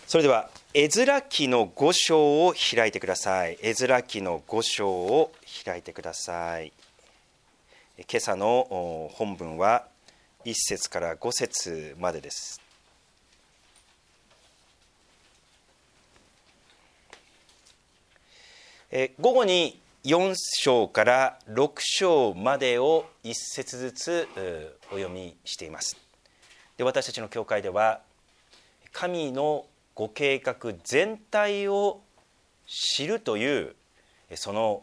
それではエズラ記の5章を開いてください。エズラ記の5章を開いてください。今朝の本文は1節から5節までです。午後に4章から6章までを1節ずつお読みしています。で、私たちの教会では神のご計画全体を知るというその、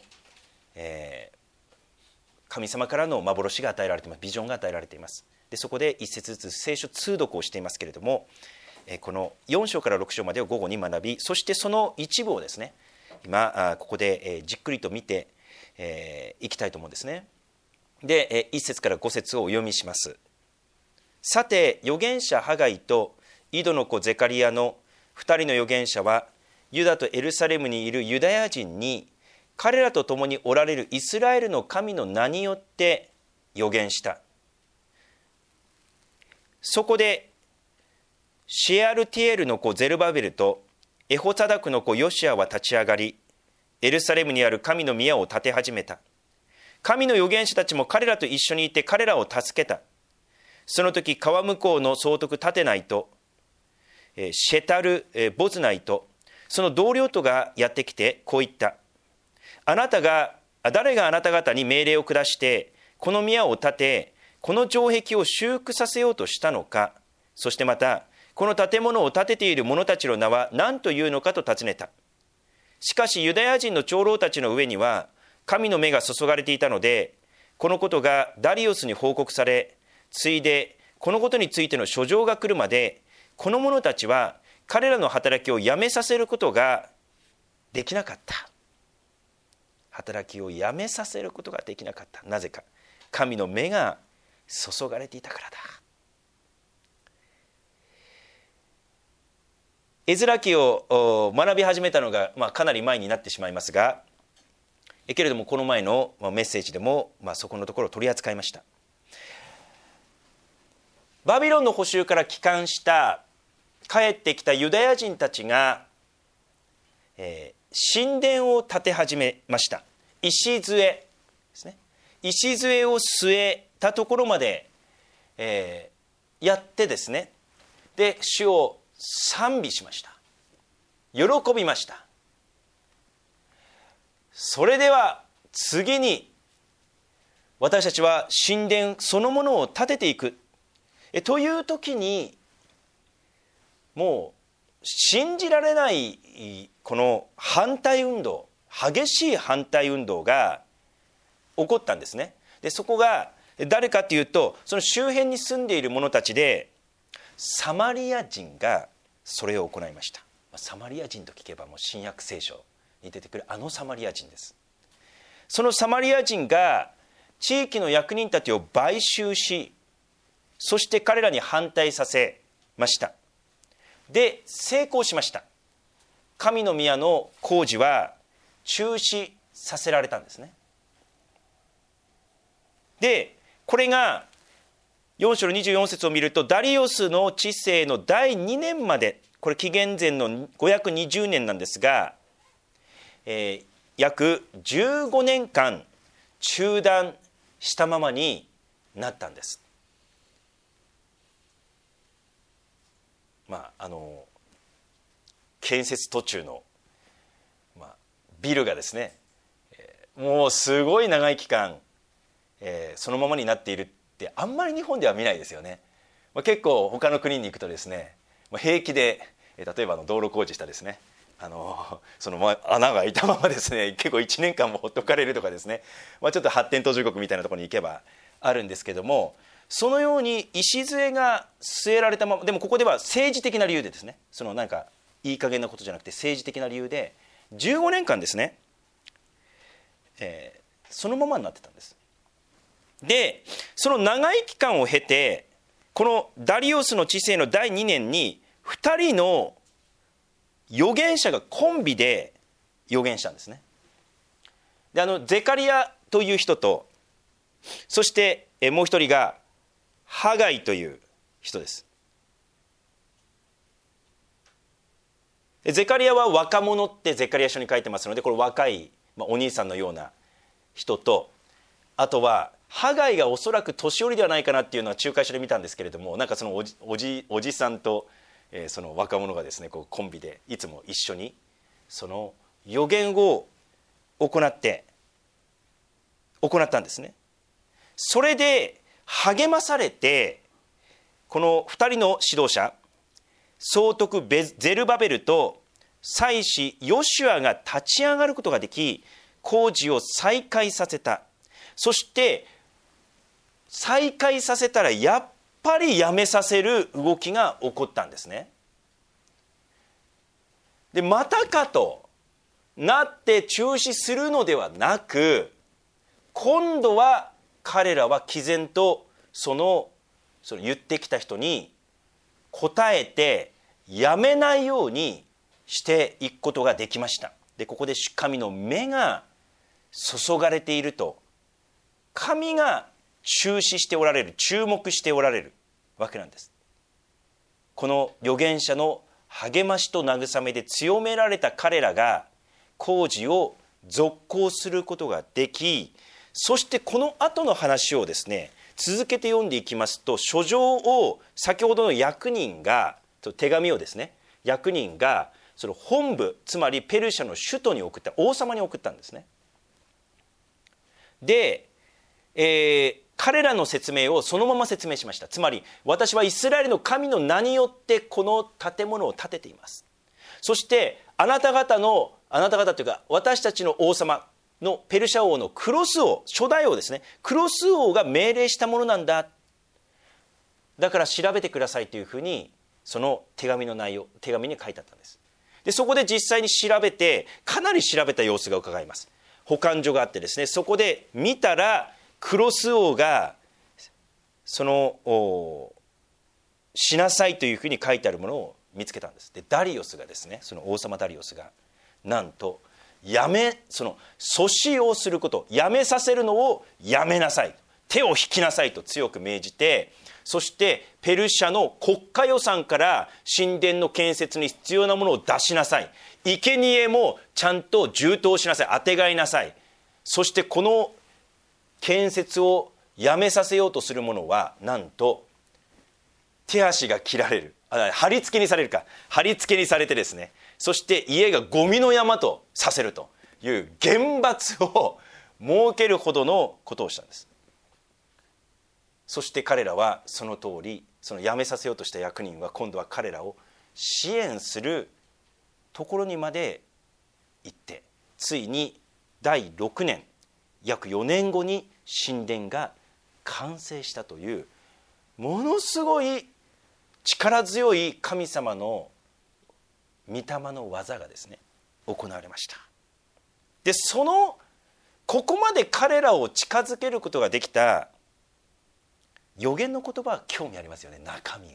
神様からの幻が与えられています。ビジョンが与えられています。で、そこで一節ずつ聖書通読をしていますけれども、この4章から6章までを午後に学び、そしてその一部をですね、今ここでじっくりと見ていきたいと思うんですね。で、1節から5節をお読みします。さて、預言者ハガイとイドの子ゼカリアの2人の預言者はユダとエルサレムにいるユダヤ人に彼らと共におられるイスラエルの神の名によって預言した。そこでシェアルティエルの子ゼルバベルとエホサダクの子ヨシアは立ち上がり、エルサレムにある神の宮を建て始めた。神の預言者たちも彼らと一緒にいて彼らを助けた。その時川向こうの総督タテナイとシェタル・ボズナイとその同僚とがやってきてこう言った。誰があなた方に命令を下してこの宮を建てこの城壁を修復させようとしたのか。そしてまたこの建物を建てている者たちの名は何というのかと尋ねた。しかしユダヤ人の長老たちの上には神の目が注がれていたので、このことがダリオスに報告され、ついでこのことについての書状が来るまでこの者たちは彼らの働きをやめさせることができなかった。働きをやめさせることができなかった。なぜか、神の目が注がれていたからだ。エズラ記を学び始めたのが、かなり前になってしまいますが、けれどもこの前のメッセージでも、そこのところを取り扱いました。バビロンの捕囚から帰還した帰ってきたユダヤ人たちが、神殿を建て始めました。礎ですね。礎を据えたところまで、やってですね、で主を賛美しました。喜びました。それでは次に私たちは神殿そのものを建てていくという時に、もう信じられないこの反対運動、激しい反対運動が起こったんですね。でそこが誰かというと、その周辺に住んでいる者たちでサマリア人がそれを行いました。サマリア人と聞けばもう新約聖書に出てくるあのサマリア人です。そのサマリア人が地域の役人たちを買収し、そして彼らに反対させました。で成功しました。神の宮の工事は中止させられたんですね。でこれが4章の24節を見ると、ダリオスの治世の第2年まで、これ紀元前の520年なんですが、約15年間中断したままになったんです。建設途中の、ビルがですね、もうすごい長い期間、そのままになっているってあんまり日本では見ないですよね。結構他の国に行くとですね、平気で例えば道路工事したですね、その穴が開いたままですね、結構1年間もほっとかれるとかですね、ちょっと発展途上国みたいなところに行けばあるんですけども、そのように礎が据えられたまま、でもここでは政治的な理由でですね、そのなんかいい加減なことじゃなくて政治的な理由で15年間ですね、そのままになってたんです。でその長い期間を経て、このダリオスの治世の第2年に2人の預言者がコンビで預言したんですね。でゼカリアという人と、そしてもう一人がハガイという人です。 ゼカリアは若者ってゼカリア書に書いてますので、これ若い、お兄さんのような人と、あとはハガイがおそらく年寄りではないかなっていうのは仲介書で見たんですけれども、なんかそのおじさんと、その若者がですね、こうコンビでいつも一緒にその預言を行ったんですね。それで励まされて、この2人の指導者、総督ゼルバベルと祭司ヨシュアが立ち上がることができ、工事を再開させた。そして再開させたらやっぱりやめさせる動きが起こったんですね。でまたかとなって中止するのではなく、今度は彼らは毅然とその言ってきた人に答えてやめないようにしていくことができました。でここで神の目が注がれていると、神が注視しておられる、注目しておられるわけなんです。この預言者の励ましと慰めで強められた彼らが工事を続行することができ、そしてこの後の話をですね続けて読んでいきますと、書状を先ほどの役人が、手紙をですね役人がその本部、つまりペルシャの首都に送った、王様に送ったんですね。で、彼らの説明をそのまま説明しました。つまり私はイスラエルの神の名によってこの建物を建てています。そしてあなた方というか私たちの王様のペルシャ王のクロス王、初代王ですね、クロス王が命令したものなんだ、だから調べてくださいというふうにその手紙の内容、手紙に書いてあったんです。でそこで実際に調べて、かなり調べた様子が伺えます。保管所があってですね、そこで見たらクロス王がそのしなさいというふうに書いてあるものを見つけたんです。でダリオスがですね、その王様ダリオスがなんとその阻止をすること、やめさせるのをやめなさい、手を引きなさいと強く命じて、そしてペルシャの国家予算から神殿の建設に必要なものを出しなさい、生贄もちゃんと充当しなさい、あてがいなさい、そしてこの建設をやめさせようとする者はなんと手足が切られる、貼り付けにされるか、貼り付けにされてですね、そして家がゴミの山とさせるという厳罰を設けるほどのことをしたんです。そして彼らはその通り、その辞めさせようとした役人は今度は彼らを支援するところにまで行って、ついに第6年、約4年後に神殿が完成したという、ものすごい力強い神様の御霊の技がですね行われました。でここまで彼らを近づけることができた預言の言葉は興味ありますよね、中身が。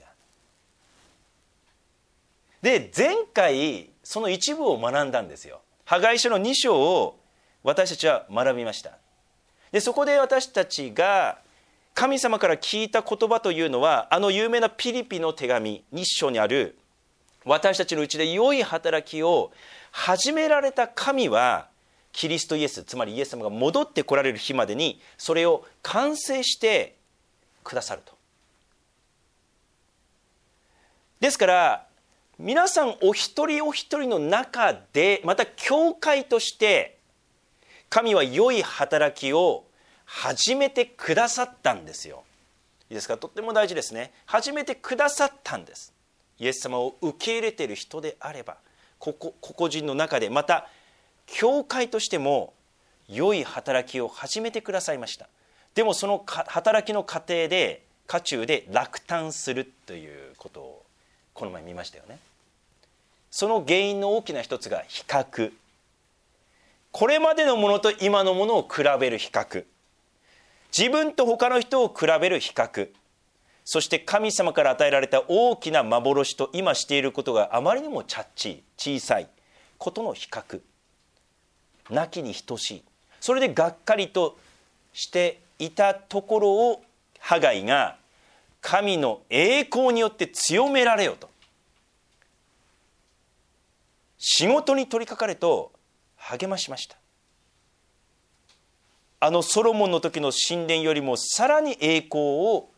で前回その一部を学んだんですよ。ハガイ書の2章を私たちは学びました。でそこで私たちが神様から聞いた言葉というのは、あの有名なピリピの手紙2章にある、私たちのうちで良い働きを始められた神はキリストイエス、つまりイエス様が戻ってこられる日までにそれを完成してくださると。ですから皆さんお一人お一人の中で、また教会として神は良い働きを始めてくださったんですよ。いいですか、とっても大事ですね。始めてくださったんです。イエス様を受け入れている人であれば、個々人の中で、また教会としても良い働きを始めてくださいました。でもその働きの途中で落胆するということをこの前見ましたよね。その原因の大きな一つが比較、これまでのものと今のものを比べる比較、自分と他の人を比べる比較、そして神様から与えられた大きな幻と今していることがあまりにも小さいことの比較、なきに等しい、それでがっかりとしていたところをハガイが神の栄光によって強められよと、 仕事に取り掛かれと励ましました。ソロモンの時の神殿よりもさらなる栄光を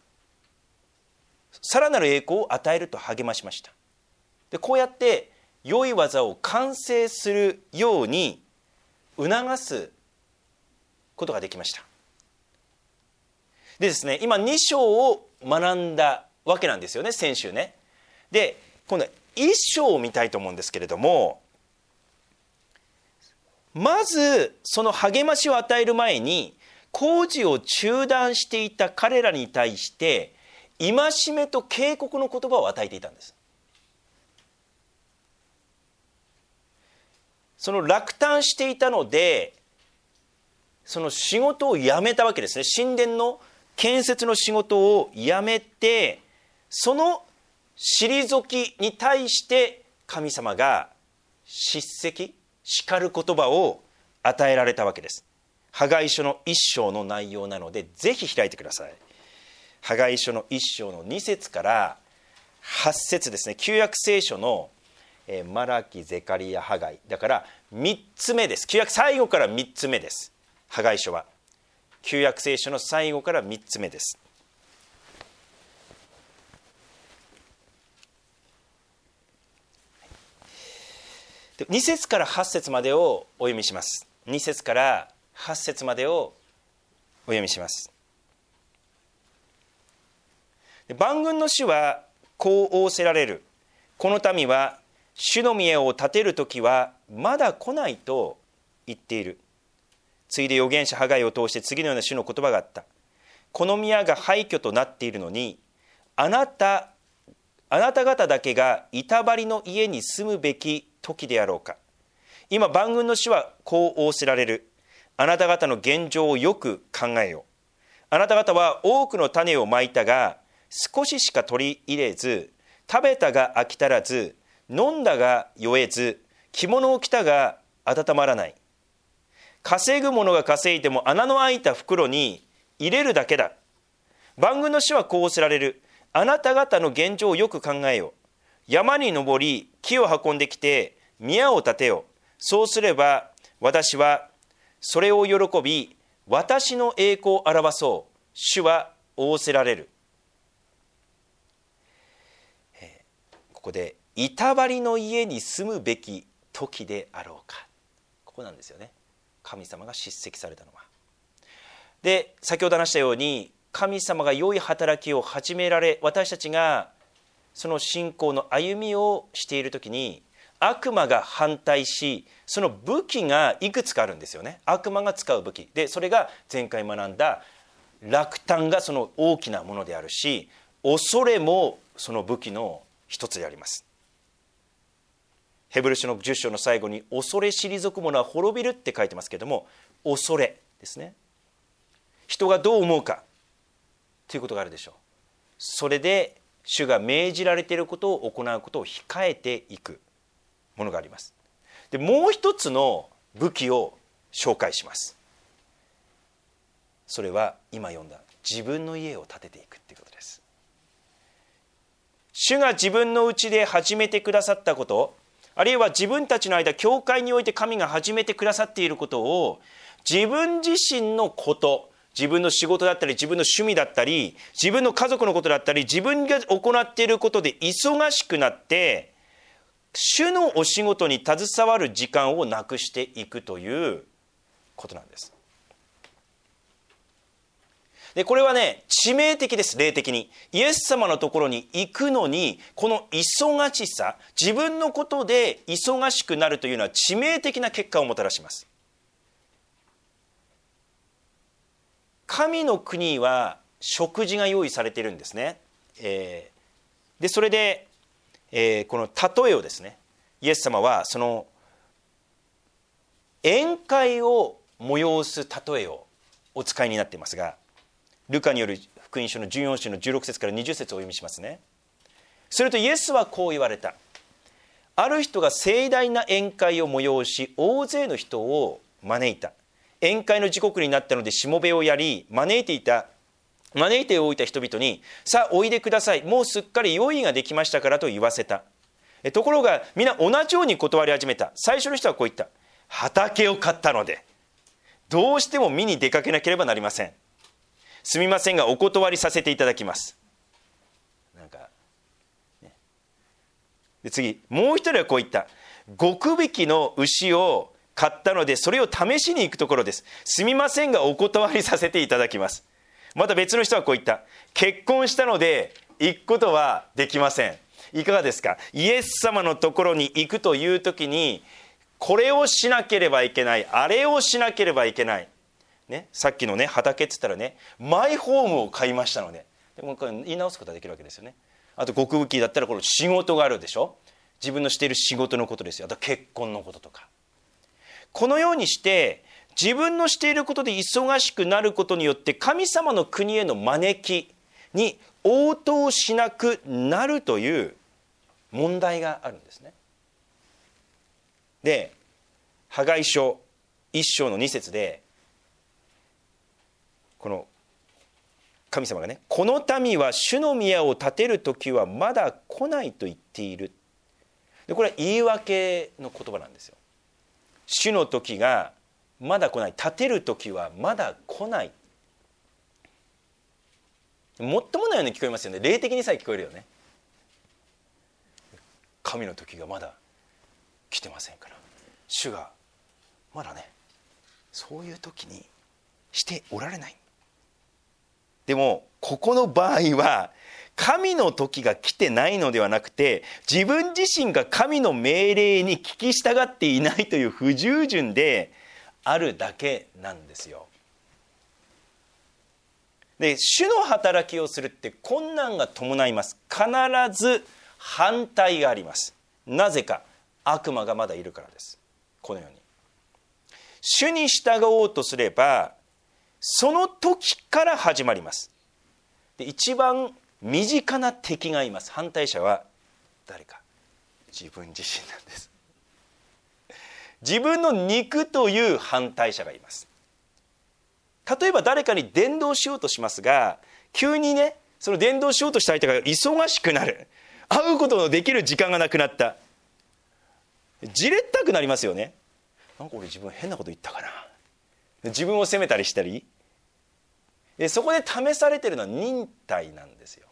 与えると励ましました。でこうやって良い技を完成するように促すことができました。でですね、今2章を学んだわけなんですよね、先週ね。で今度は1章を見たいと思うんですけれども、まずその励ましを与える前に工事を中断していた彼らに対して戒めと警告の言葉を与えていたんです。その落胆していたので、その仕事を辞めたわけですね。神殿の建設の仕事を辞めて、その退きに対して神様が叱責、叱る言葉を与えられたわけです。ハガイ書の1章の内容なので、ぜひ開いてください。ハガイ書の1章の2節から8節ですね。旧約聖書のマラキ、ゼカリヤ、ハガイだから3つ目です。旧約最後から3つ目です。ハガイ書は旧約聖書の最後から3つ目です。2節から8節までをお読みします。2節から8節までをお読みします。万軍の主はこう仰せられる。この民は主の宮を建てる時はまだ来ないと言っている。ついで預言者ハガイを通して次のような主の言葉があった。この宮が廃墟となっているのに、あなた方だけが板張りの家に住むべき時であろうか。今万軍の主はこう仰せられる。あなた方の現状をよく考えよう。あなた方は多くの種をまいたが少ししか取り入れず、食べたが飽き足らず、飲んだが酔えず、着物を着たが温まらない。稼ぐ者が稼いでも穴の開いた袋に入れるだけだ。万軍の主はこう仰せられる。あなた方の現状をよく考えよう。山に登り木を運んできて宮を建てよう。そうすれば私はそれを喜び、私の栄光を表そう。主は仰せられる。ここで板張りの家に住むべき時であろうか。ここなんですよね。神様が叱責されたのは。で、先ほど話したように神様が良い働きを始められ、私たちがその信仰の歩みをしている時に悪魔が反対し、その武器がいくつかあるんですよね。悪魔が使う武器で、それが前回学んだ落胆がその大きなものであるし、恐れもその武器の一つであります。ヘブル書の10章の最後に恐れ退く者は滅びるって書いてますけれども、恐れですね。人がどう思うかということがあるでしょう。それで主が命じられていることを行うことを控えていくものがあります。で、もう一つの武器を紹介します。それは今読んだ自分の家を建てていくということです。主が自分のうちで始めてくださったこと、あるいは自分たちの間、教会において神が始めてくださっていることを、自分自身のこと、自分の仕事だったり、自分の趣味だったり、自分の家族のことだったり、自分が行っていることで忙しくなって、主のお仕事に携わる時間をなくしていくということなんです。で、これはね、致命的です。霊的にイエス様のところに行くのに、この忙しさ、自分のことで忙しくなるというのは致命的な結果をもたらします。神の国は食事が用意されているんですね。でそれで、この例えをですね、イエス様はその宴会を催す例えをお使いになっていますが、ルカによる福音書の14章の16節から20節をお読みしますね。するとイエスはこう言われた。ある人が盛大な宴会を催し、大勢の人を招いた。宴会の時刻になったのでしもべをやり、招いておいた人々に、さあおいでください、もうすっかり用意ができましたからと言わせた。 ところがみんな同じように断り始めた。最初の人はこう言った。畑を買ったのでどうしても見に出かけなければなりません。すみませんがお断りさせていただきます。なんか、ね、で次もう一人はこう言った。5区引きの牛を買ったのでそれを試しに行くところです。すみませんがお断りさせていただきます。また別の人はこう言った。結婚したので行くことはできません。いかがですか。イエス様のところに行くという時にこれをしなければいけない、あれをしなければいけない、ね、さっきのね畑って言ったらねマイホームを買いましたので、でもこれ言い直すことができるわけですよね。あと極引きだったらこの仕事があるでしょ。自分のしている仕事のことですよ。あと結婚のこととか、このようにして自分のしていることで忙しくなることによって神様の国への招きに応答しなくなるという問題があるんですね。でハガイ書1章の2節でこの神様がね、この民は主の宮を建てる時はまだ来ないと言っている。でこれは言い訳の言葉なんですよ。主の時がまだ来ない、建てる時はまだ来ない。もっともないように聞こえますよね。霊的にさえ聞こえるよね。神の時がまだ来てませんから、主がまだねそういう時にしておられない。でもここの場合は神の時が来てないのではなくて、自分自身が神の命令に聞き従っていないという不従順であるだけなんですよ。で主の働きをするって困難が伴います。必ず反対があります。なぜか、悪魔がまだいるからです。このように主に従おうとすればその時から始まります。で一番身近な敵がいます。反対者は誰か、自分自身なんです。自分の肉という反対者がいます。例えば誰かに伝道しようとしますが、急にねその伝道しようとした相手が忙しくなる、会うことのできる時間がなくなった、じれったくなりますよね。なんか俺自分変なこと言ったかな、自分を責めたりしたり、そこで試されているのは忍耐なんですよ。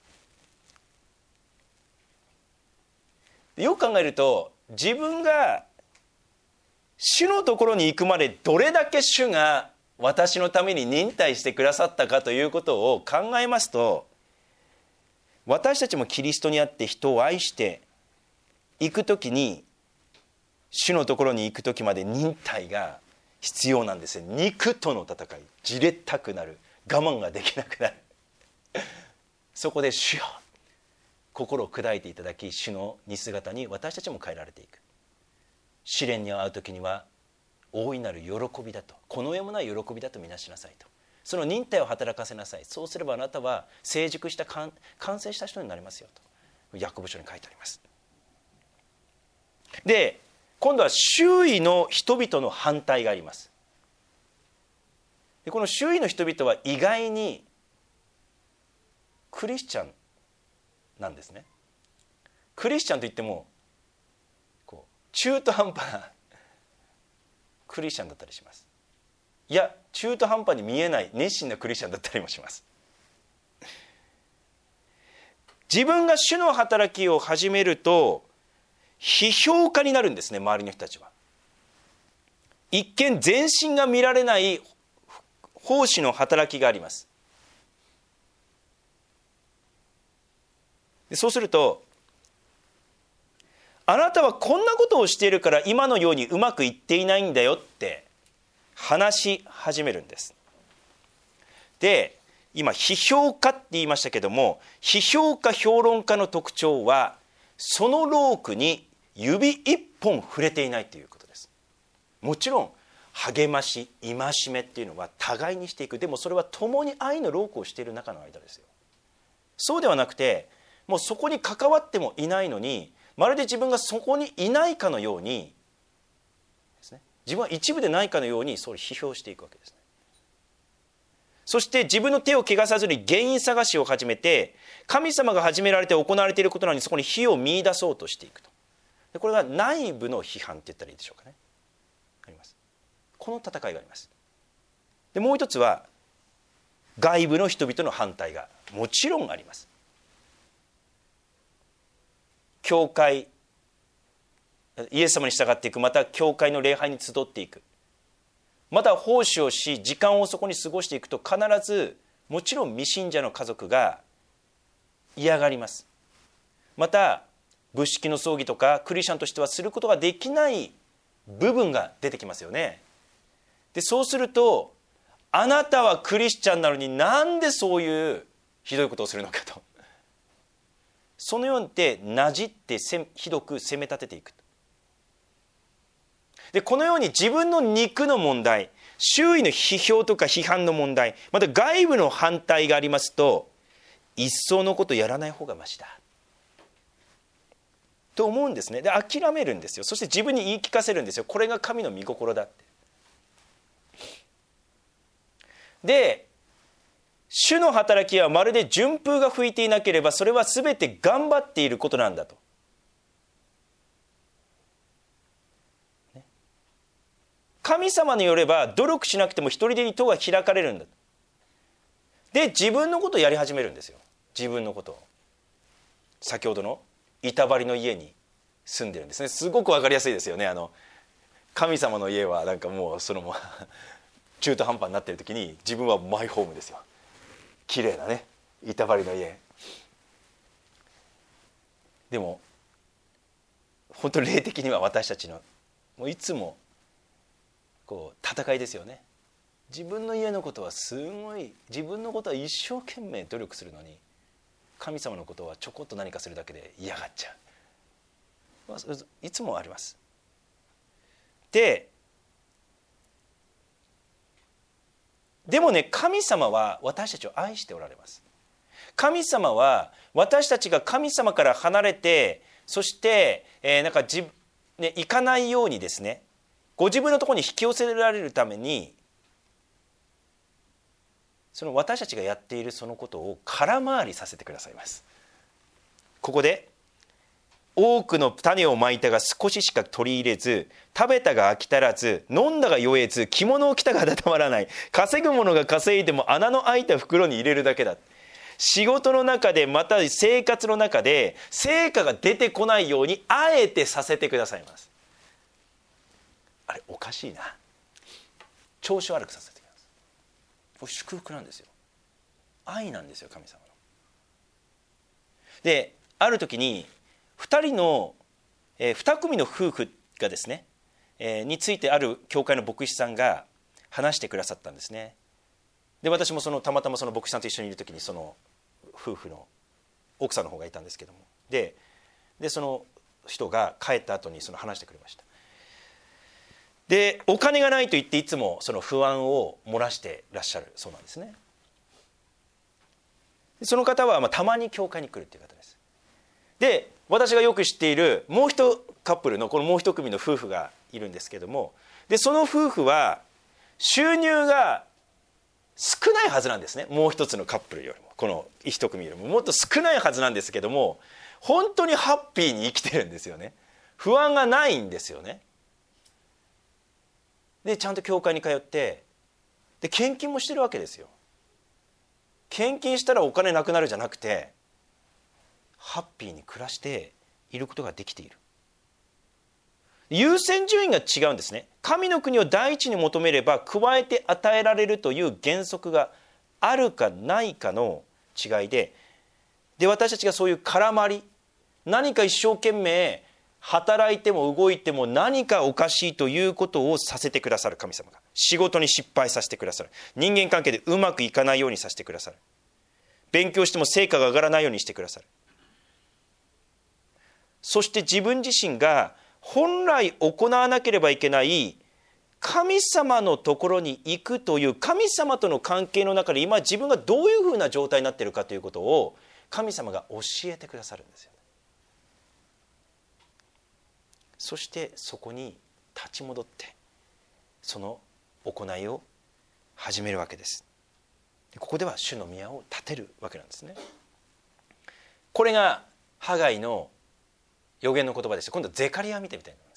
よく考えると自分が主のところに行くまでどれだけ主が私のために忍耐してくださったかということを考えますと、私たちもキリストにあって人を愛していくときに主のところに行くときまで忍耐が必要なんですよ。肉との戦い、じれったくなる、我慢ができなくなるそこで主よ、心を砕いていただき、主の似姿に私たちも変えられていく。試練に遭うときには大いなる喜びだと、この上もない喜びだとみなしなさいと。その忍耐を働かせなさい。そうすればあなたは成熟した完成した人になりますよとヤコブ書に書いてあります。で今度は周囲の人々の反対があります。でこの周囲の人々は意外にクリスチャンなんですね。クリスチャンといってもこう中途半端なクリスチャンだったりします。いや中途半端に見えない熱心なクリスチャンだったりもします。自分が主の働きを始めると批評家になるんですね。周りの人たちは一見全身が見られない奉仕の働きがあります。でそうすると、あなたはこんなことをしているから今のようにうまくいっていないんだよって話し始めるんです。で今批評家って言いましたけども、批評家評論家の特徴はそのロークに指一本触れていないということです。もちろん励まし戒めっていうのは互いにしていく。でもそれは共に愛のロークをしている中の間ですよ。そうではなくて、もうそこに関わってもいないのに、まるで自分がそこにいないかのようにですね、自分は一部でないかのようにそう批評していくわけですね。そして自分の手を汚さずに原因探しを始めて、神様が始められて行われていることなのにそこに非を見出そうとしていくと。 でこれが内部の批判って言ったらいいでしょうかね。あります。この戦いがあります。でもう一つは外部の人々の反対がもちろんあります。教会、イエス様に従っていく、また教会の礼拝に集っていく、また奉仕をし時間をそこに過ごしていくと、必ずもちろん未信者の家族が嫌がります。また仏式の葬儀とかクリスチャンとしてはすることができない部分が出てきますよね。でそうすると、あなたはクリスチャンなのになんでそういうひどいことをするのかと、そのようにしてなじってひどく責め立てていく。でこのように自分の肉の問題、周囲の批評とか批判の問題、また外部の反対がありますと、一層のことやらない方がましだと思うんですね。で諦めるんですよ。そして自分に言い聞かせるんですよ。これが神の御心だって。で主の働きはまるで順風が吹いていなければ、それは全て頑張っていることなんだと。神様によれば努力しなくても一人でに戸が開かれるんだ。で自分のことをやり始めるんですよ。自分のことを。先ほどの板張りの家に住んでるんですね。すごく分かりやすいですよね。神様の家はなんかもう中途半端になっている時に、自分はマイホームですよ。綺麗なね板張りの家。でも本当に霊的には私たちのもういつも戦いですよね。自分の家のことはすごい、自分のことは一生懸命努力するのに、神様のことはちょこっと何かするだけで嫌がっちゃう、いつもあります。でもね、神様は私たちを愛しておられます。神様は私たちが神様から離れて、そして行かないようにですね、ご自分のところに引き寄せられるために、その私たちがやっているそのことを空回りさせてくださいます。ここで多くの種をまいたが少ししか取り入れず、食べたが飽き足らず、飲んだが酔えず、着物を着たが温まらない、稼ぐものが稼いでも穴の開いた袋に入れるだけだ。仕事の中でまた生活の中で成果が出てこないようにあえてさせてくださいます。あれおかしいな、調子悪くさせてください。これ祝福なんですよ。愛なんですよ、神様の。である時に2組の夫婦がですね、についてある教会の牧師さんが話してくださったんですね。で私もたまたまその牧師さんと一緒にいる時に、その夫婦の奥さんの方がいたんですけども、でその人が帰った後に話してくれました。でお金がないと言っていつもその不安を漏らしてらっしゃるそうなんですね。その方はたまに教会に来るっていう方です。で私がよく知っているもう一カップルのもう一組の夫婦がいるんですけども、でその夫婦は収入が少ないはずなんですね。もう一つのカップルよりも、この一組よりももっと少ないはずなんですけども、本当にハッピーに生きてるんですよね。不安がないんですよね。でちゃんと教会に通って、で献金もしてるわけですよ。献金したらお金なくなるじゃなくて、ハッピーに暮らしていることができている。優先順位が違うんですね。神の国を第一に求めれば加えて与えられるという原則があるかないかの違いで、私たちがそういう空回り、何か一生懸命働いても動いても何かおかしいということをさせてくださる神様が、仕事に失敗させてくださる、人間関係でうまくいかないようにさせてくださる、勉強しても成果が上がらないようにしてくださる。そして自分自身が本来行わなければいけない神様のところに行くという神様との関係の中で、今自分がどういうふうな状態になっているかということを神様が教えてくださるんですよ。そしてそこに立ち戻ってその行いを始めるわけです。ここでは主の宮を建てるわけなんですね。これがハガイの預言の言葉でした。今度ゼカリヤ見てみたいと思います。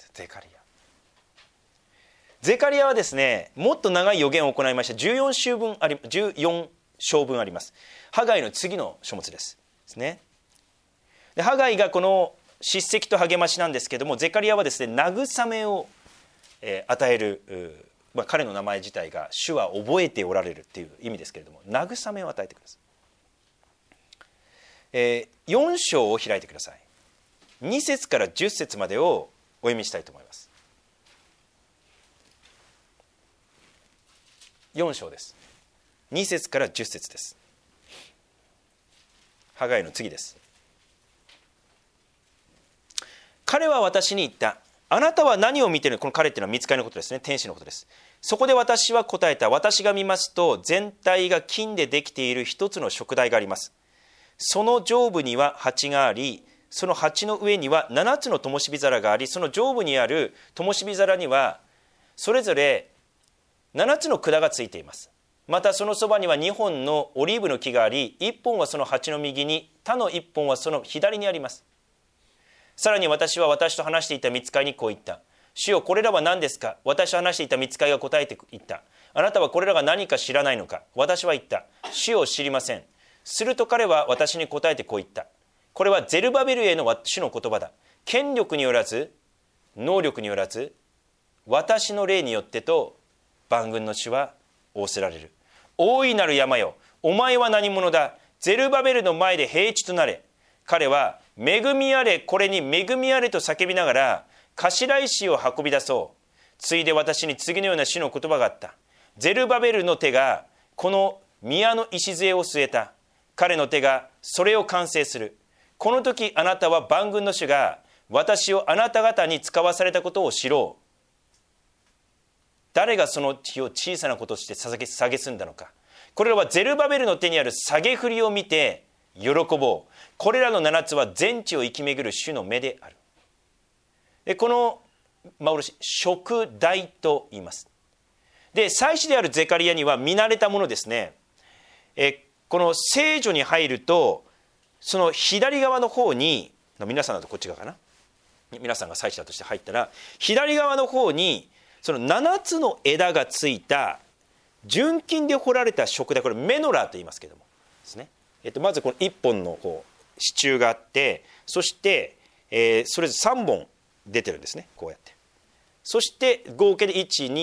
ゼカリヤはですね、もっと長い預言を行いました。14章分あります。ハガイの次の書物ですね。でハガイがこの叱責と励ましなんですけども、ゼカリヤはですね、慰めを与える、彼の名前自体が主は覚えておられるっていう意味ですけれども、慰めを与えてください。4章を開いてください。2節から10節までをお読みしたいと思います。4章です。2節から10節です。ハガイの次です。彼は私に言った。あなたは何を見ているの？この彼っていうのは御使いのことですね。天使のことです。そこで私は答えた。私が見ますと、全体が金でできている一つの燭台があります。その上部には鉢があり、その鉢の上には7つの灯火皿があり、その上部にある灯火皿にはそれぞれ7つの管がついています。またそのそばには2本のオリーブの木があり、1本はその鉢の右に、他の1本はその左にあります。さらに私は私と話していた御使いにこう言った。主よ、これらは何ですか？私と話していた御使いが答えて言った。あなたはこれらが何か知らないのか？私は言った。主よ、知りません。すると彼は私に答えてこう言った。これはゼルバベルへの主の言葉だ。権力によらず、能力によらず、私の霊によってと万軍の主は仰せられる。大いなる山よ、お前は何者だ？ゼルバベルの前で平地となれ。彼は恵みあれ、これに恵みあれと叫びながら頭石を運び出そう。ついで私に次のような主の言葉があった。ゼルバベルの手がこの宮の礎を据えた。彼の手がそれを完成する。この時あなたは万軍の主が私をあなた方に使わされたことを知ろう。誰がその日を小さなこととして蔑んだのか。これらはゼルバベルの手にある下げ振りを見て喜ぼう。これらの7つは全地を生き巡る主の目である。でこの幻、燭台と言います。で祭司であるゼカリヤには見慣れたものですね。この聖所に入ると、その左側の方に、皆さんだとこっち側かな、皆さんが祭司だとして入ったら、左側の方にその7つの枝がついた純金で彫られた燭台、これメノラーと言いますけどもですね。まずこの1本の支柱があって、そして、それぞれ3本出てるんですね。こうやって、そして合計で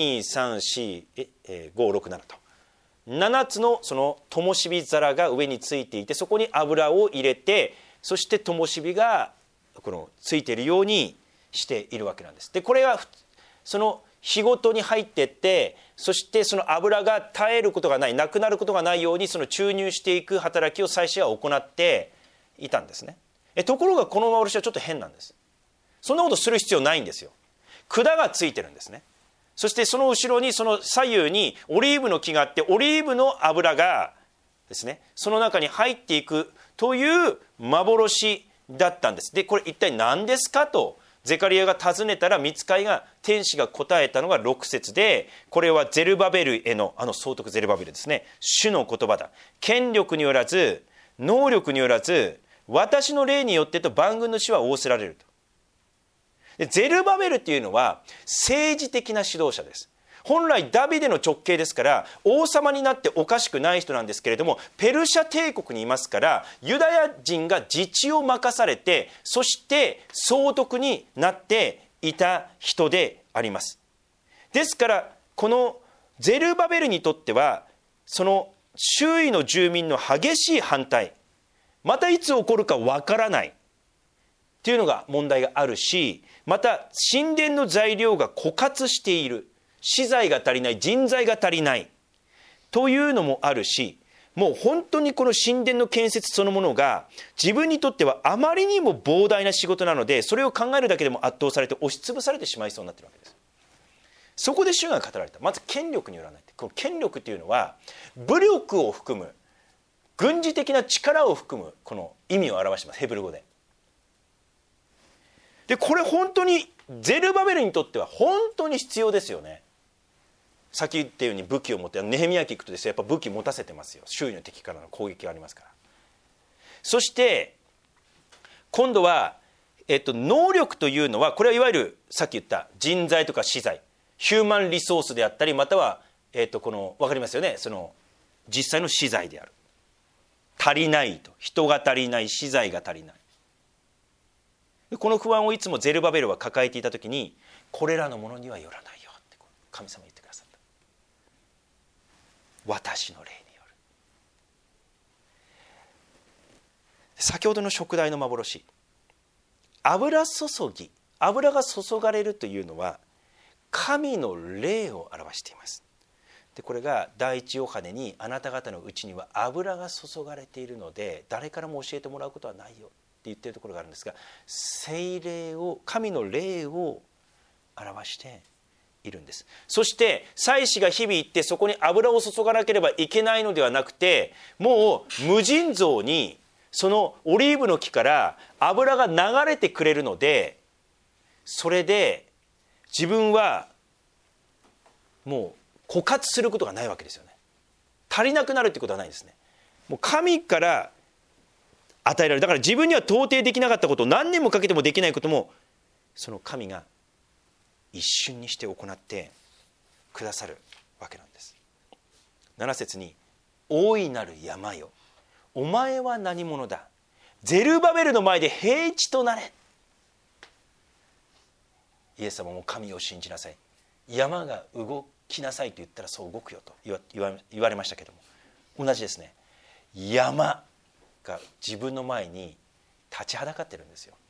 1234567と7つのその灯火皿が上についていて、そこに油を入れて、そして灯火がこのついているようにしているわけなんです。でこれがその日ごとに入っていって、そしてその油が絶えることがない、なくなることがないように、その注入していく働きを祭司は行っていたんですね。ところがこの幻はちょっと変なんです。そんなことする必要ないんですよ。管がついてるんですね。そしてその後ろに、その左右にオリーブの木があって、オリーブの油がですね、その中に入っていくという幻だったんです。でこれ一体何ですかとゼカリヤが尋ねたら、御使いが、天使が答えたのが6節で、これはゼルバベルへの、総督ゼルバベルですね、主の言葉だ。権力によらず、能力によらず、私の霊によってと万軍の主は仰せられると。でゼルバベルっていうのは政治的な指導者です。本来ダビデの直系ですから、王様になっておかしくない人なんですけれども、ペルシャ帝国にいますから、ユダヤ人が自治を任されて、そして総督になっていた人であります。ですからこのゼルバベルにとっては、その周囲の住民の激しい反対、またいつ起こるかわからないっていうのが問題があるし、また神殿の材料が枯渇している、資材が足りない、人材が足りないというのもあるし、もう本当にこの神殿の建設そのものが自分にとってはあまりにも膨大な仕事なので、それを考えるだけでも圧倒されて押しつぶされてしまいそうになっているわけです。そこで主が語られた、まず権力によらない。この権力というのは武力を含む、軍事的な力を含むこの意味を表します、ヘブル語で。でこれ本当にゼルバベルにとっては本当に必要ですよね。さっき言ったように武器を持って、ネヘミヤ記行くとですね、やっぱ武器持たせてますよ。周囲の敵からの攻撃がありますから。そして今度は能力というのは、これはいわゆるさっき言った人材とか資材、ヒューマンリソースであったり、または、この分かりますよね、その実際の資材である。足りないと、人が足りない、資材が足りない。この不安をいつもゼルバベルは抱えていたときに、これらのものにはよらないよって神様言ってくださった。私の霊による。先ほどの食材の幻、油注ぎ、油が注がれるというのは神の霊を表しています。でこれが第一ヨハネに、あなた方のうちには油が注がれているので誰からも教えてもらうことはないよって言っているところがあるんですが、聖霊を、神の霊を表しているんです。そして祭司が日々行ってそこに油を注がなければいけないのではなくて、もう無尽蔵にそのオリーブの木から油が流れてくれるので、それで自分はもう枯渇することがないわけですよね。足りなくなるってことはないんですね。もう神から与えられる。だから自分には到底できなかったことを、何年もかけてもできないことも、その神が一瞬にして行ってくださるわけなんです。7節に、大いなる山よ、お前は何者だ、ゼルバベルの前で平地となれ。イエス様も神を信じなさい、山が動きなさいと言ったらそう動くよと言われましたけども、同じですね。山が自分の前に立ちはだかってるんですよ。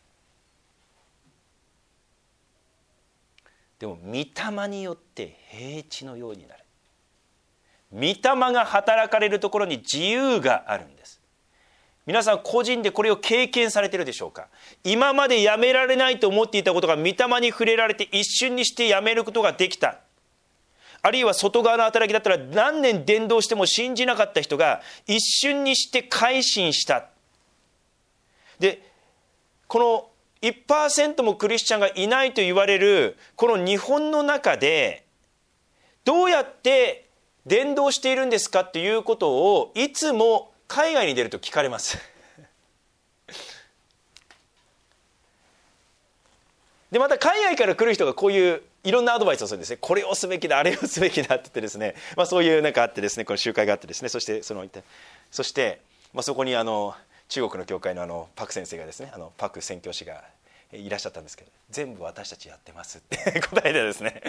でも御霊によって平地のようになる。御霊が働かれるところに自由があるんです。皆さん個人でこれを経験されているでしょうか。今までやめられないと思っていたことが御霊に触れられて一瞬にしてやめることができた。あるいは外側の働きだったら何年伝道しても信じなかった人が一瞬にして改心した。でこの 1% もクリスチャンがいないと言われるこの日本の中で、どうやって伝道しているんですかっていうことをいつも海外に出ると聞かれますでまた海外から来る人がこういういろんなアドバイスをするんですね。これをすべきだ、あれをすべきだって言ってですね、そういうなんかあってですね、この集会があってですね、そしてそこに中国の教会のパク先生がですね、パク宣教師がいらっしゃったんですけど、全部私たちやってますって答えてですね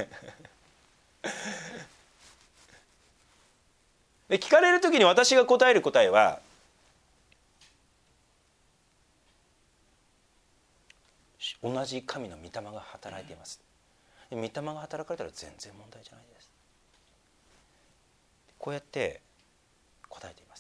で聞かれるときに私が答える答えは、同じ神の御霊が働いています。御霊が働かれたら全然問題じゃないです。こうやって答えています。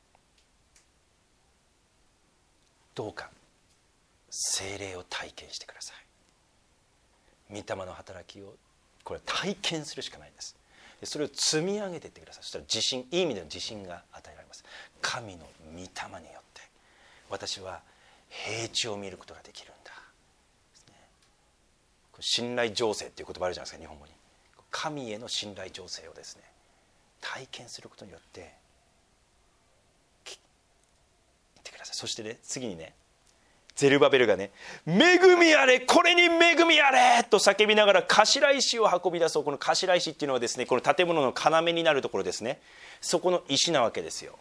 どうか聖霊を体験してください。御霊の働きをこれ体験するしかないんです。それを積み上げていってください。そしたら自信、いい意味での自信が与えられます。神の御霊によって私は平地を見ることができるんだ。信頼醸成っていう言葉あるじゃないですか、日本語に。神への信頼醸成をですね、体験することによって言ってください。そしてね、次にね、ゼルバベルがね、恵みあれ、これに恵みあれと叫びながら頭石を運び出そう。この頭石っていうのはですね、この建物の要になるところですね。そこの石なわけですよ。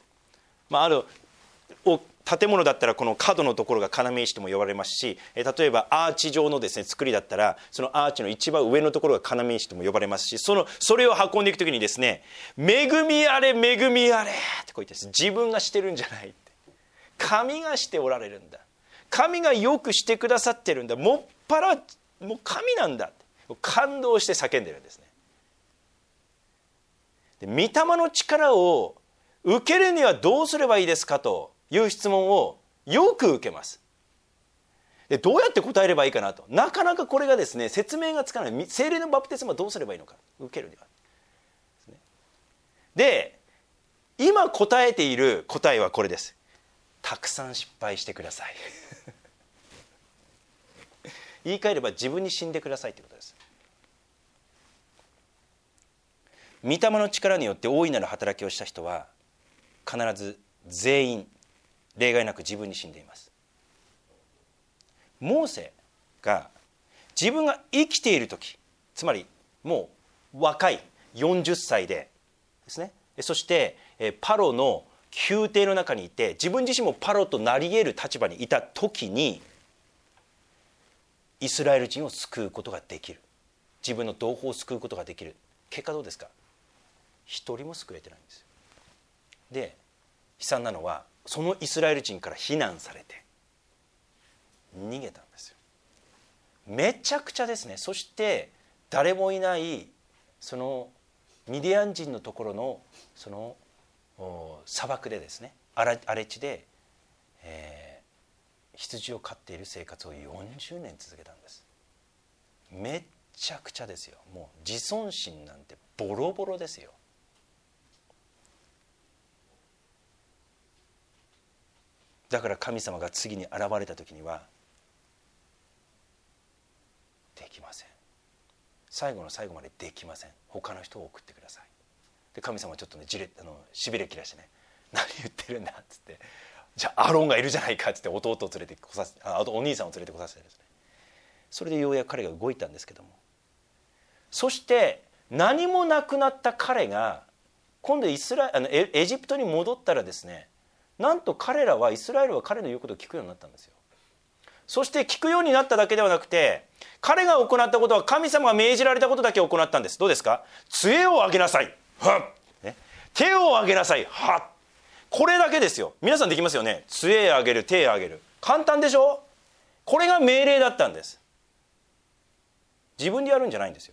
建物だったらこの角のところが要石とも呼ばれますし、例えばアーチ状のですね作りだったら、そのアーチの一番上のところが要石とも呼ばれますし、それを運んでいくときにですね、恵みあれ恵みあれってこう言ってです、自分がしてるんじゃないって、神がしておられるんだ、神がよくしてくださってるんだ、もっぱらもう神なんだって感動して叫んでるんですね。で御霊の力を受けるにはどうすればいいですかという質問をよく受けます。でどうやって答えればいいかなと、なかなかこれがですね説明がつかない。聖霊のバプテスマはどうすればいいのか、受けるにはで、今答えている答えはこれです。たくさん失敗してください言い換えれば自分に死んでくださいということです。御霊の力によって大いなる働きをした人は必ず全員例外なく自分に死んでいます。 モーセが自分が生きている時、つまりもう若い40歳ですね、そしてパロの宮廷の中にいて、自分自身もパロとなり得る立場にいた時にイスラエル人を救うことができる、自分の同胞を救うことができる。結果どうですか？一人も救えてないんですよ。で悲惨なのは、そのイスラエル人から非難されて逃げたんですよ。めちゃくちゃですね。そして誰もいないそのミディアン人のところのその砂漠でですね、荒れ地で、羊を飼っている生活を40年続けたんです。めちゃくちゃですよ。もう自尊心なんてボロボロですよ。だから神様が次に現れた時には、できません、最後の最後までできません、他の人を送ってください。で神様はちょっとねしびれ切らしてね、何言ってるんだっつって、じゃあアロンがいるじゃないかっつって弟を連れてこさせ、あとお兄さんを連れてこさせてですね、それでようやく彼が動いたんですけども、そして何もなくなった彼が今度エジプトに戻ったらですね、なんとイスラエルは彼の言うことを聞くようになったんですよ。そして聞くようになっただけではなくて、彼が行ったことは神様が命じられたことだけ行ったんです。どうですか？杖を上げなさい、はっ、ね、手を上げなさい、はっ、これだけですよ。皆さんできますよね。杖を上げる、手を上げる、簡単でしょ。これが命令だったんです。自分でやるんじゃないんですよ。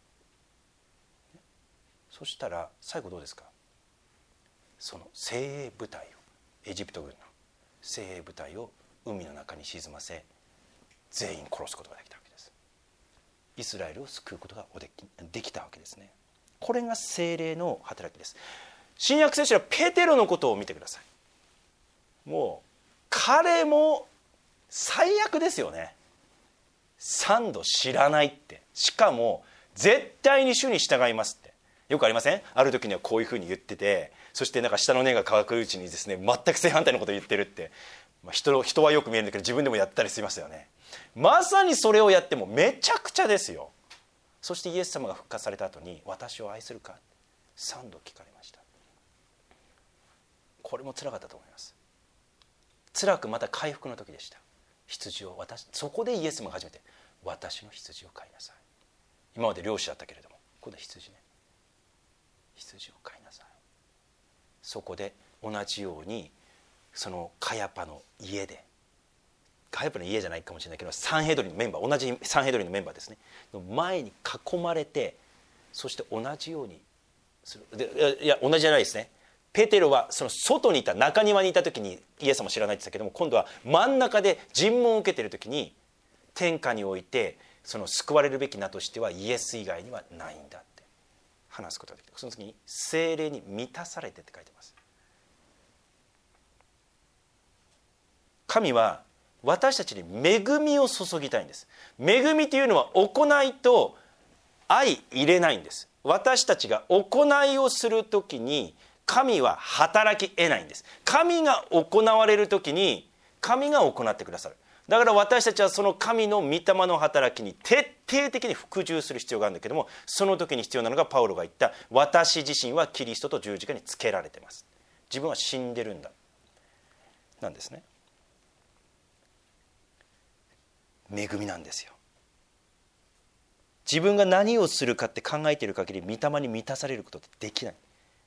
そしたら最後どうですか？その精鋭部隊を、エジプト軍の精鋭部隊を海の中に沈ませ、全員殺すことができたわけです。イスラエルを救うことができたわけですね。これが聖霊の働きです。新約聖書はペテロのことを見てください。もう彼も最悪ですよね。3度知らないって、しかも絶対に主に従いますって、よくありません？ある時にはこういうふうに言ってて、そしてなんか下の根が乾くうちにですね、全く正反対のことを言ってるって、人はよく見えるんだけど自分でもやったりしますよね。まさにそれをやってもめちゃくちゃですよ。そしてイエス様が復活された後に、私を愛するか3度聞かれました。これも辛かったと思います。辛く、また回復の時でした。羊をそこでイエス様が初めて、私の羊を飼いなさい。今まで漁師だったけれども、今度は羊ね、羊を飼いなさい。そこで同じように、そのカヤパの家で、カヤパの家じゃないかもしれないけど、サンヘドリンのメンバー、同じサンヘドリンのメンバーですね、の前に囲まれて、そして同じようにする。で、いや同じじゃないですね。ペテロはその外にいた、中庭にいた時にイエス様知らないって言ったけども、今度は真ん中で尋問を受けている時に、天下においてその救われるべき名としてはイエス以外にはないんだって話すことができた。その時に聖霊に満たされてって書いてます。神は私たちに恵みを注ぎたいんです。恵みというのは行いと相入れないんです。私たちが行いをするときに神は働き得ないんです。神が行われるときに神が行ってくださる。だから私たちはその神の御霊の働きに徹底的に服従する必要があるんだけども、その時に必要なのがパウロが言った、私自身はキリストと十字架につけられてます、自分は死んでるんだなんですね。恵みなんですよ。自分が何をするかって考えている限り御霊に満たされることってできない。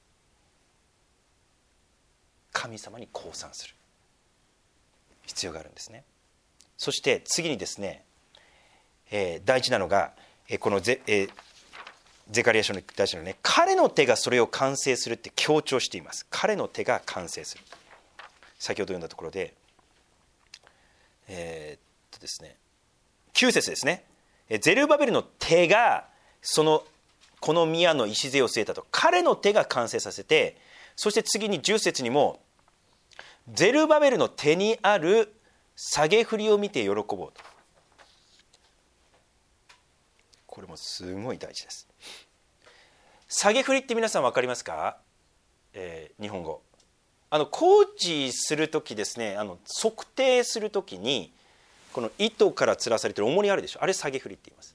神様に降参する必要があるんですね。そして次にですね、大事なのがこのゼカリヤ書の大事なのね、彼の手がそれを完成するって強調しています。彼の手が完成する。先ほど読んだところでですね、9節ですね。ゼルバベルの手がこの宮の礎を据えたと、彼の手が完成させて、そして次に10節にもゼルバベルの手にある下げ振りを見て喜ぼうと。これもすごい大事です。下げ振りって皆さん分かりますか？日本語工事するときですね、測定するときにこの糸から吊らされている重りあるでしょ、あれ下げ振りって言います。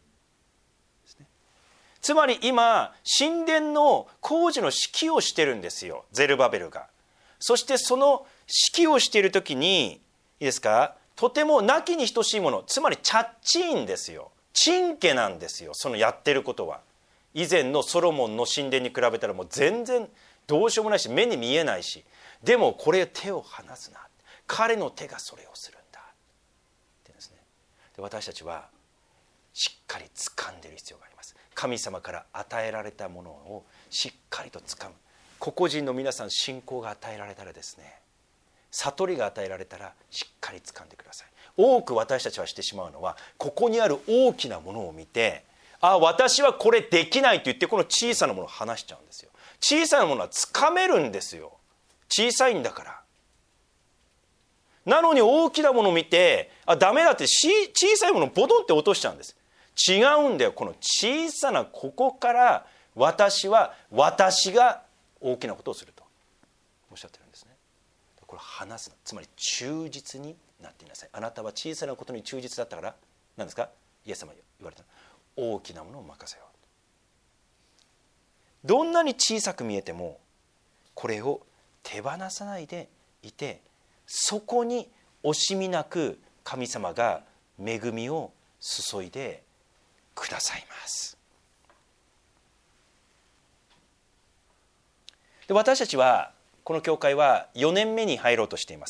つまり今神殿の工事の指揮をしてるんですよ、ゼルバベルが。そしてその指揮をしている時に、いいですか、とてもなきに等しいもの、つまりチャッチーンですよ、チンケなんですよ、そのやってることは。以前のソロモンの神殿に比べたらもう全然どうしようもないし、目に見えないし、でもこれ手を離すな、彼の手がそれをするんだってですね。で、私たちはしっかり掴んでいる必要があります。神様から与えられたものをしっかりと掴む。個々人の皆さん、信仰が与えられたらですね、悟りが与えられたらしっかり掴んでください。多く私たちはしてしまうのは、ここにある大きなものを見て、あ、私はこれできないと言って、この小さなものを離しちゃうんですよ。小さなものは掴めるんですよ、小さいんだから。なのに大きなものを見て、あ、ダメだって小さいものをボトンって落としちゃうんです。違うんだよ、この小さなここから私が大きなことをするとおっしゃってるんですね。これ話すな、つまり忠実になっていなさい。あなたは小さなことに忠実だったから、何ですか、イエス様言われた、大きなものを任せよう。どんなに小さく見えてもこれを手放さないでいて、そこに惜しみなく神様が恵みを注いでくださいます。で、私たちはこの教会は4年目に入ろうとしています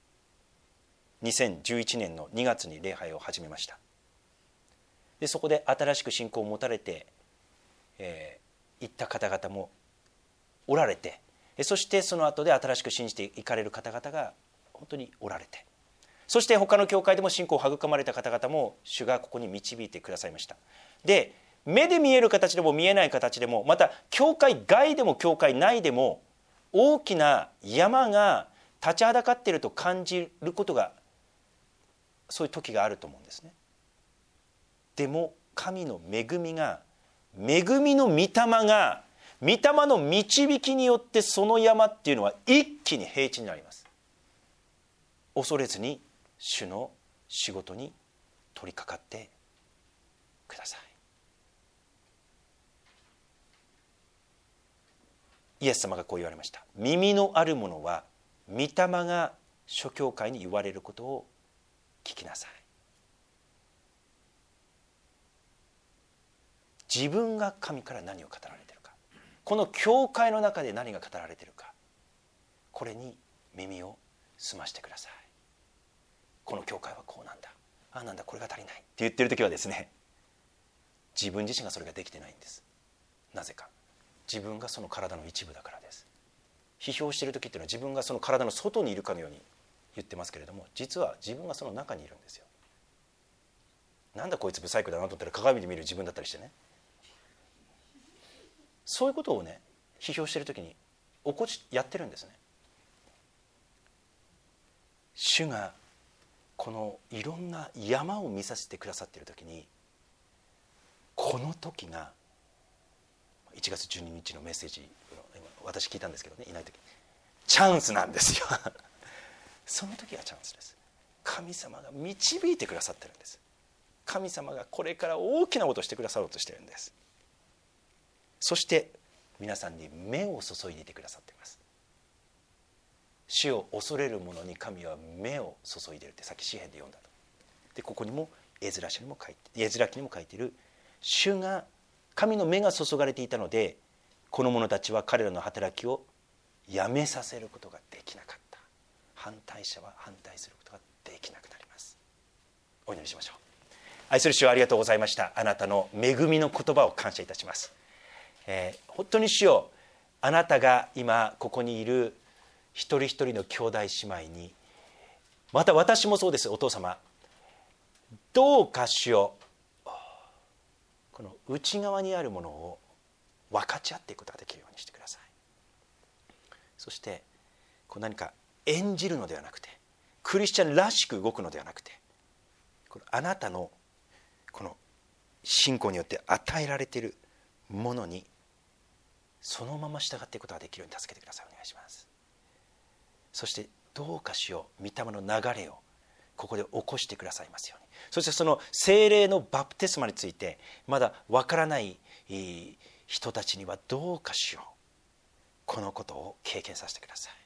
。2011年の2月に礼拝を始めました。で、そこで新しく信仰を持たれて、いった方々もおられて、そしてその後で新しく信じていかれる方々が本当におられて、そして他の教会でも信仰を育まれた方々も主がここに導いてくださいました。で、目で見える形でも見えない形でも、また教会外でも教会内でも大きな山が立ちはだかっていると感じることが、そういう時があると思うんですね。でも神の恵みが、恵みの御霊が、御霊の導きによって、その山っていうのは一気に平地になります。恐れずに主の仕事に取り掛かってください。イエス様がこう言われました。耳のある者は御霊が諸教会に言われることを聞きなさい。自分が神から何を語られているか、この教会の中で何が語られているか、これに耳を澄ましてください。この教会はこうなんだ、ああなんだ、これが足りないって言ってる時はですね、自分自身がそれができてないんです。なぜか、自分がその体の一部だからです。批評している時っていうのは自分がその体の外にいるかのように言ってますけれども、実は自分がその中にいるんですよ。なんだこいつブサイクだなと思ったら鏡で見る自分だったりしてね、そういうことをね、批評している時にやってるんですね。主がこのいろんな山を見させてくださっている時に、この時が1月12日のメッセージ、私聞いたんですけどね、いない時、チャンスなんですよその時がチャンスです。神様が導いてくださってるんです。神様がこれから大きなことをしてくださろうとしているんです。そして皆さんに目を注いでいてくださっています。主を恐れる者に神は目を注いでいるってさっき詩編で読んだと。で、ここにもエズラ記にも書いている、主が、神の目が注がれていたので、この者たちは彼らの働きをやめさせることができなかった。反対者は反対することができなくなります。お祈りしましょう。愛する主をありがとうございました。あなたの恵みの言葉を感謝いたします。本当に主よ、あなたが今ここにいる一人一人の兄弟姉妹に、また私もそうです。お父様、どうか主よ、この内側にあるものを分かち合っていくことができるようにしてください。そして何か演じるのではなくて、クリスチャンらしく動くのではなくて、あなたのこの信仰によって与えられているものにそのまま従っていくことができるように助けてください。お願いします。そしてどうか主よ、御霊の流れをここで起こしてくださいますように。そしてその聖霊のバプテスマについてまだわからない人たちにはどうかしよう、このことを経験させてください。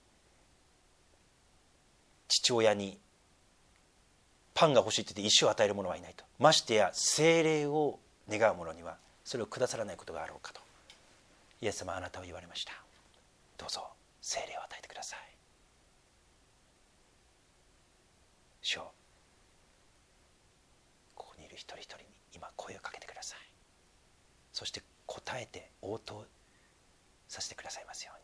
父親にパンが欲しいと言って石を与える者はいないと、ましてや聖霊を願う者にはそれをくださらないことがあろうかと、イエス様はあなたを言われました。どうぞ聖霊を与えてください。主よ、ここにいる一人一人に今声をかけてください。そして答えて応答させてくださいますよ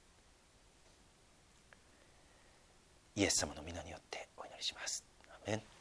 うに、イエス様の皆によってお祈りします。アメン。